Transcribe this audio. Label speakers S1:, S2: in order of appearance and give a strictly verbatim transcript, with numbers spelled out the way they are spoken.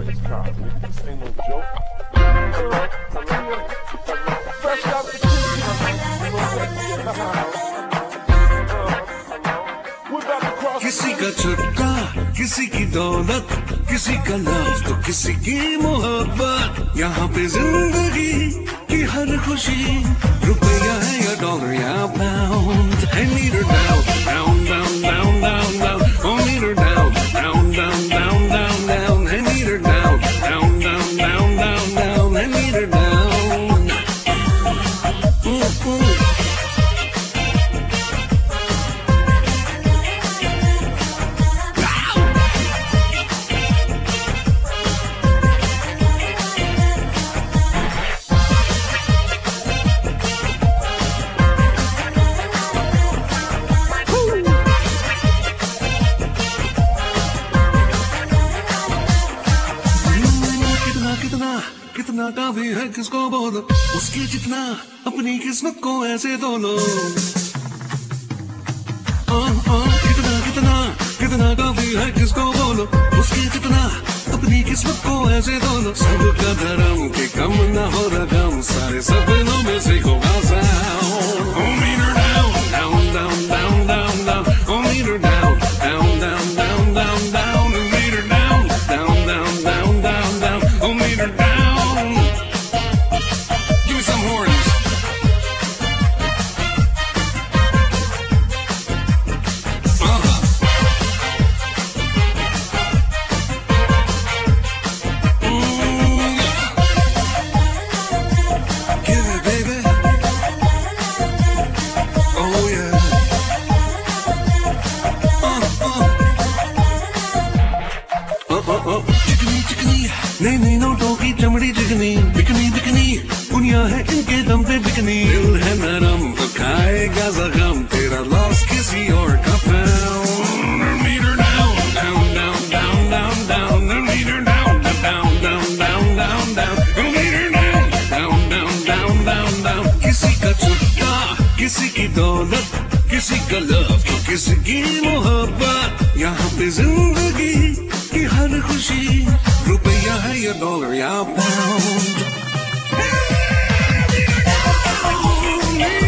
S1: this cop. This ain't no joke. Fresh out the
S2: किसी का छुट्टा, किसी की दौलत, किसी का लव तो किसी की मोहब्बत। यहाँ पे जिंदगी की हर खुशी रुपया है या डॉलर या pound. I need her down, down, down, down, down, down. Oh, need her down, down, down, down, down, down. I need her down, down, down, down, down, down. I need her down. Ooh, ooh. कितना काफी है किसको बोलो, उसकी जितना अपनी किस्मत को ऐसे दो लो। आ, आ, कितना कितना कितना काफी है किसको बोलो, उसकी जितना अपनी किस्मत को ऐसे दो लो। सबका धर्म के कम ना हो रकम, सारे सपनों में से होगा sound. Oh, meet her down, down, down, down, down, down. Oh, meet her down, down, down, down, down, down. And meet her down, down, down, down, down, down. Oh, meet her down. नहीं नहीं नोटों की चमड़ी चिकनी, bikini bikini दुनिया है इनके दम पे बिकनी। दिल है नरम तो खाएगा जख्म, तेरा लॉस किसी और का found. Meet her down, down, down, down, down, down. Meet her down, down, down, down, down, down. Meet her down, down, down, down, down, down. किसी का छुट्टा, किसी की दौलत, किसी का लव तो किसी की मोहब्बत। यहाँ पे जिंदगी की हर खुशी रुपया है या डॉलर या पाउंड।